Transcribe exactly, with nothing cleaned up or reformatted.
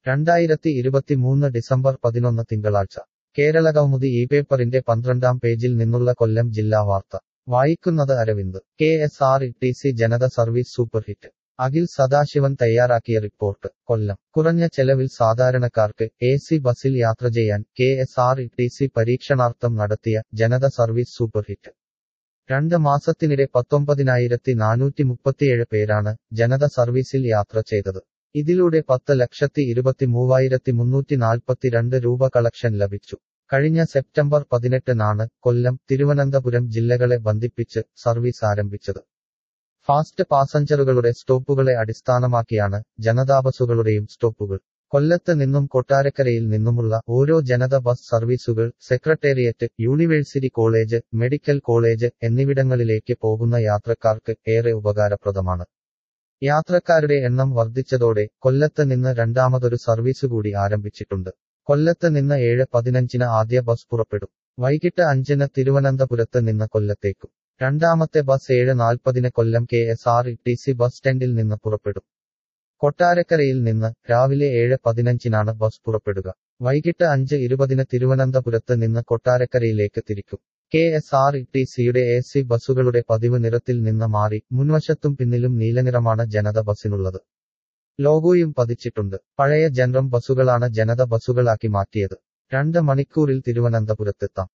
രണ്ടായിരത്തി ഇരുപത്തിമൂന്ന് ഡിസംബർ പതിനൊന്ന് തിങ്കളാഴ്ച കേരളകൗമുദി ഈ പേപ്പറിന്റെ പന്ത്രണ്ടാം പേജിൽ നിന്നുള്ള കൊല്ലം ജില്ലാ വാർത്ത വായിക്കുന്നത് Aravind. K S R T C Janatha service superhit. Akhil Sadasivan തയ്യാറാക്കിയ റിപ്പോർട്ട്. കൊല്ലം. കുറഞ്ഞ ചെലവിൽ സാധാരണക്കാർക്ക് എ സി ബസിൽ യാത്ര ചെയ്യാൻ K S R T C പരീക്ഷണാർത്ഥം നടത്തിയ ജനത സർവീസ് സൂപ്പർഹിറ്റ്. രണ്ട് മാസത്തിനിടെ പത്തൊമ്പതിനായിരത്തി നാനൂറ്റി മുപ്പത്തിയേഴ് പേരാണ് ജനത സർവീസിൽ യാത്ര ചെയ്തത്. ഇതിലൂടെ പത്ത് ലക്ഷത്തി ഇരുപത്തിമൂവായിരത്തി മുന്നൂറ്റി നാൽപ്പത്തിരണ്ട് രൂപ കളക്ഷൻ ലഭിച്ചു. കഴിഞ്ഞ സെപ്റ്റംബർ പതിനെട്ടിനാണ് കൊല്ലം, തിരുവനന്തപുരം ജില്ലകളെ ബന്ധിപ്പിച്ച് സർവീസ് ആരംഭിച്ചത്. ഫാസ്റ്റ് പാസഞ്ചറുകളുടെ സ്റ്റോപ്പുകളെ അടിസ്ഥാനമാക്കിയാണ് ജനതാ ബസുകളുടെയും സ്റ്റോപ്പുകൾ. കൊല്ലത്ത് നിന്നും കൊട്ടാരക്കരയിൽ നിന്നുമുള്ള ഓരോ ജനത ബസ് സർവീസുകൾ secretariat, university college, medical college എന്നിവിടങ്ങളിലേക്ക് പോകുന്ന യാത്രക്കാർക്ക് ഏറെ ഉപകാരപ്രദമാണ്. യാത്രക്കാരുടെ എണ്ണം വർദ്ധിച്ചതോടെ കൊല്ലത്ത് നിന്ന് രണ്ടാമതൊരു സർവീസ് കൂടി ആരംഭിച്ചിട്ടുണ്ട്. കൊല്ലത്ത് നിന്ന് ഏഴ് പതിനഞ്ചിന് ആദ്യ ബസ് പുറപ്പെടും. വൈകിട്ട് അഞ്ചിന് തിരുവനന്തപുരത്ത് നിന്ന് കൊല്ലത്തേക്കും. രണ്ടാമത്തെ ബസ് ഏഴ് നാൽപ്പതിന് Kollam K S R T C bus സ്റ്റാൻഡിൽ നിന്ന് പുറപ്പെടും. കൊട്ടാരക്കരയിൽ നിന്ന് രാവിലെ ഏഴ് പതിനഞ്ചിനാണ് ബസ് പുറപ്പെടുക. വൈകിട്ട് അഞ്ച് ഇരുപതിന് തിരുവനന്തപുരത്ത് നിന്ന് കൊട്ടാരക്കരയിലേക്ക് തിരിക്കും. കെ എസ് ആർ ടി സിയുടെ എ സി ബസുകളുടെ പതിവ് നിറത്തിൽ നിന്ന് മാറി മുൻവശത്തും പിന്നിലും നീലനിറമാണ് ജനത ബസിനുള്ളത്. ലോഗോയും പതിച്ചിട്ടുണ്ട്. പഴയ ജനറം ബസുകളാണ് ജനത ബസുകളാക്കി മാറ്റിയത്. രണ്ട് മണിക്കൂറിൽ തിരുവനന്തപുരത്തെത്താം.